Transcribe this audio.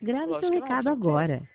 Grave seu Lógico que não, recado tranquilo. agora.